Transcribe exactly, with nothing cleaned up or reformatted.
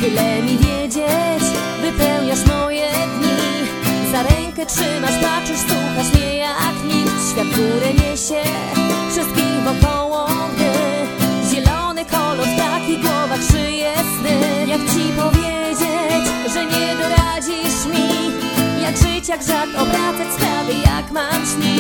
Tyle mi wiedzieć, wypełniasz moje dni. Za rękę trzymasz, patrzysz, słuchasz mnie jak nikt. Świat górę niesie, wszystkich wokoło, gdy zielony kolor w takich głowach szyje sny. Jak ci powiedzieć, że nie doradzisz mi, jak żyć, jak żart, obracać sprawy, jak mam śnić.